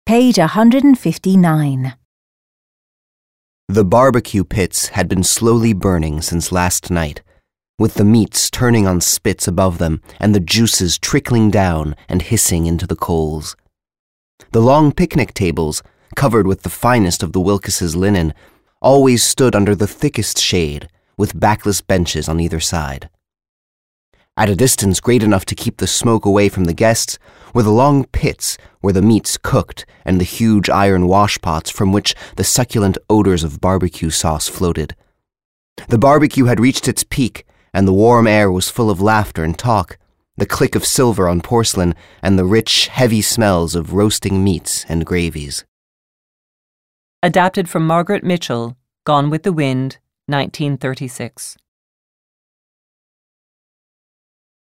Page 159. The barbecue pits had been slowly burning since last night, with the meats turning on spits above them and the juices trickling down and hissing into the coals. The long picnic tables, covered with the finest of the Wilkes' linen, always stood under the thickest shade, with backless benches on either side. At a distance great enough to keep the smoke away from the guests were the long pits where the meats cooked and the huge iron washpots from which the succulent odors of barbecue sauce floated. The barbecue had reached its peak, and the warm air was full of laughter and talk, the click of silver on porcelain, and the rich, heavy smells of roasting meats and gravies. Adapted from Margaret Mitchell, Gone with the Wind, 1936.